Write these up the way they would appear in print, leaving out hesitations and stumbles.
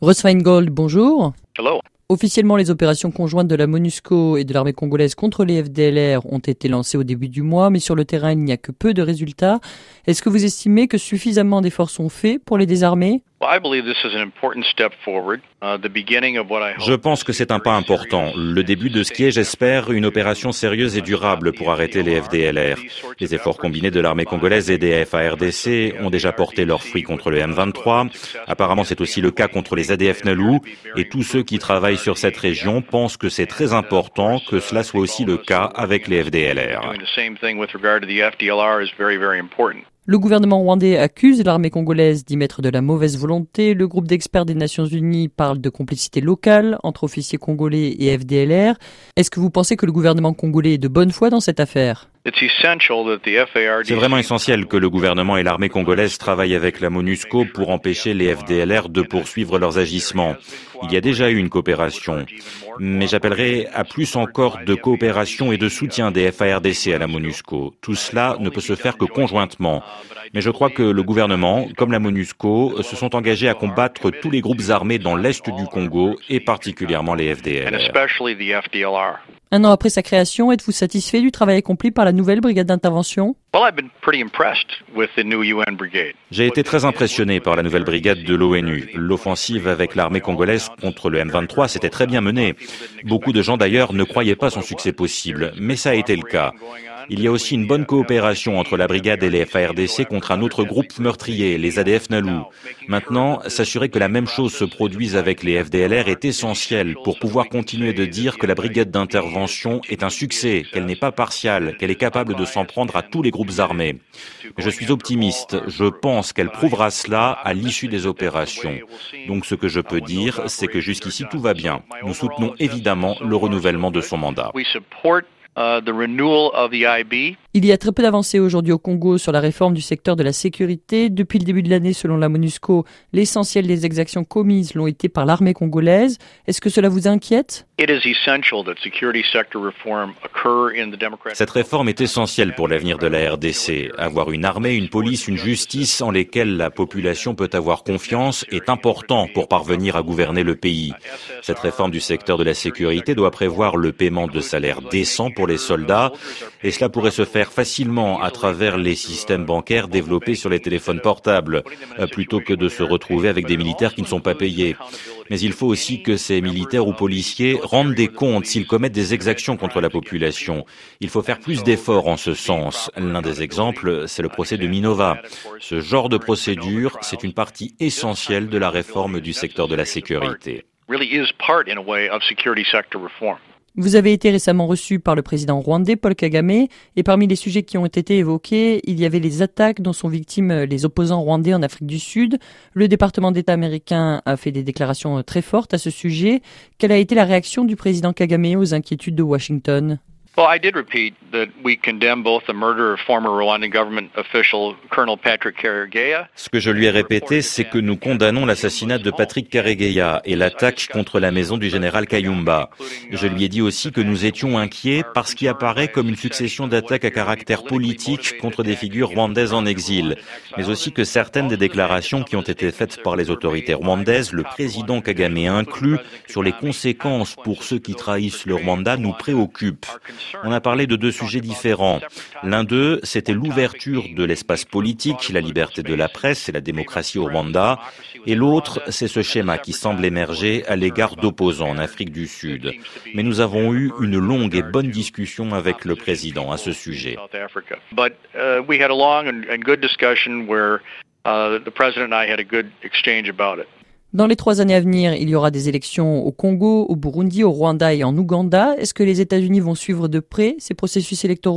Russ Feingold, bonjour. Hello. Officiellement, les opérations conjointes de la MONUSCO et de l'armée congolaise contre les FDLR ont été lancées au début du mois, mais sur le terrain, il n'y a que peu de résultats. Est-ce que vous estimez que suffisamment d'efforts sont faits pour les désarmer ? Je pense que c'est un pas important, le début de ce qui est, j'espère, une opération sérieuse et durable pour arrêter les FDLR. Les efforts combinés de l'armée congolaise et des FARDC ont déjà porté leurs fruits contre le M23. Apparemment, c'est aussi le cas contre les ADF Nalu, et tous ceux qui travaillent sur cette région pensent que c'est très important que cela soit aussi le cas avec les FDLR. Le gouvernement rwandais accuse l'armée congolaise d'y mettre de la mauvaise volonté. Le groupe d'experts des Nations Unies parle de complicité locale entre officiers congolais et FDLR. Est-ce que vous pensez que le gouvernement congolais est de bonne foi dans cette affaire ? C'est vraiment essentiel que le gouvernement et l'armée congolaise travaillent avec la MONUSCO pour empêcher les FDLR de poursuivre leurs agissements. Il y a déjà eu une coopération, mais j'appellerai à plus encore de coopération et de soutien des FARDC à la MONUSCO. Tout cela ne peut se faire que conjointement. Mais je crois que le gouvernement, comme la MONUSCO, se sont engagés à combattre tous les groupes armés dans l'est du Congo et particulièrement les FDLR. Un an après sa création, êtes-vous satisfait du travail accompli par la nouvelle brigade d'intervention ? J'ai été très impressionné par la nouvelle brigade de l'ONU. L'offensive avec l'armée congolaise contre le M23 s'était très bien menée. Beaucoup de gens d'ailleurs ne croyaient pas son succès possible, mais ça a été le cas. Il y a aussi une bonne coopération entre la brigade et les FARDC contre un autre groupe meurtrier, les ADF Nalu. Maintenant, s'assurer que la même chose se produise avec les FDLR est essentiel pour pouvoir continuer de dire que la brigade d'intervention est un succès, qu'elle n'est pas partiale, qu'elle est capable de s'en prendre à tous les groupes armés. Je suis optimiste, je pense qu'elle prouvera cela à l'issue des opérations. Donc ce que je peux dire, c'est que jusqu'ici tout va bien. Nous soutenons évidemment le renouvellement de son mandat. Il y a très peu d'avancées aujourd'hui au Congo sur la réforme du secteur de la sécurité. Depuis le début de l'année, selon la MONUSCO, l'essentiel des exactions commises l'ont été par l'armée congolaise. Est-ce que cela vous inquiète ? Cette réforme est essentielle pour l'avenir de la RDC. Avoir une armée, une police, une justice en lesquelles la population peut avoir confiance est important pour parvenir à gouverner le pays. Cette réforme du secteur de la sécurité doit prévoir le paiement de salaires décents pour les soldats, et cela pourrait se faire facilement à travers les systèmes bancaires développés sur les téléphones portables, plutôt que de se retrouver avec des militaires qui ne sont pas payés. Mais il faut aussi que ces militaires ou policiers rendent des comptes s'ils commettent des exactions contre la population. Il faut faire plus d'efforts en ce sens. L'un des exemples, c'est le procès de Minova. Ce genre de procédure, c'est une partie essentielle de la réforme du secteur de la sécurité. Vous avez été récemment reçu par le président rwandais Paul Kagame et parmi les sujets qui ont été évoqués, il y avait les attaques dont sont victimes les opposants rwandais en Afrique du Sud. Le département d'État américain a fait des déclarations très fortes à ce sujet. Quelle a été la réaction du président Kagame aux inquiétudes de Washington ? Ce que je lui ai répété, c'est que nous condamnons l'assassinat de Patrick Karegeya et l'attaque contre la maison du général Kayumba. Je lui ai dit aussi que nous étions inquiets par ce qui apparaît comme une succession d'attaques à caractère politique contre des figures rwandaises en exil, mais aussi que certaines des déclarations qui ont été faites par les autorités rwandaises, le président Kagame inclus, sur les conséquences pour ceux qui trahissent le Rwanda, nous préoccupent. On a parlé de deux sujets différents. L'un d'eux, c'était l'ouverture de l'espace politique, la liberté de la presse et la démocratie au Rwanda. Et l'autre, c'est ce schéma qui semble émerger à l'égard d'opposants en Afrique du Sud. Mais nous avons eu une longue et bonne discussion avec le président à ce sujet. Dans les 3 années à venir, il y aura des élections au Congo, au Burundi, au Rwanda et en Ouganda. Est-ce que les États-Unis vont suivre de près ces processus électoraux ?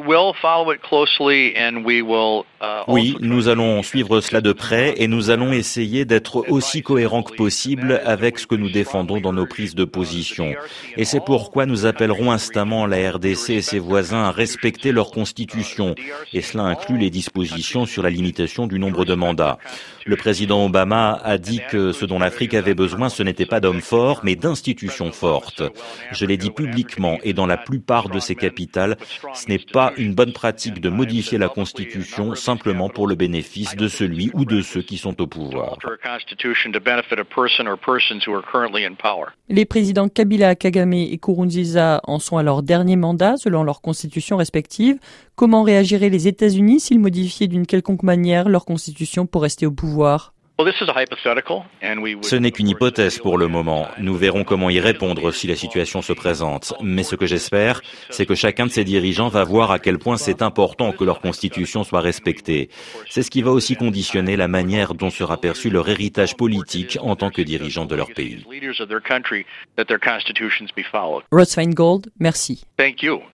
Oui, nous allons suivre cela de près et nous allons essayer d'être aussi cohérents que possible avec ce que nous défendons dans nos prises de position. Et c'est pourquoi nous appellerons instamment la RDC et ses voisins à respecter leur constitution. Et cela inclut les dispositions sur la limitation du nombre de mandats. Le président Obama a dit que ce dont l'Afrique avait besoin, ce n'était pas d'hommes forts, mais d'institutions fortes. Je l'ai dit publiquement et dans la plupart de ces capitales, ce n'est pas une bonne pratique de modifier la Constitution simplement pour le bénéfice de celui ou de ceux qui sont au pouvoir. Les présidents Kabila, Kagame et Nkurunziza en sont à leur dernier mandat selon leurs constitutions respectives. Comment réagiraient les États-Unis s'ils modifiaient d'une quelconque manière leur constitution pour rester au pouvoir ? Ce n'est qu'une hypothèse pour le moment. Nous verrons comment y répondre si la situation se présente. Mais ce que j'espère, c'est que chacun de ces dirigeants va voir à quel point c'est important que leur constitution soit respectée. C'est ce qui va aussi conditionner la manière dont sera perçu leur héritage politique en tant que dirigeants de leur pays. Russ Feingold, merci.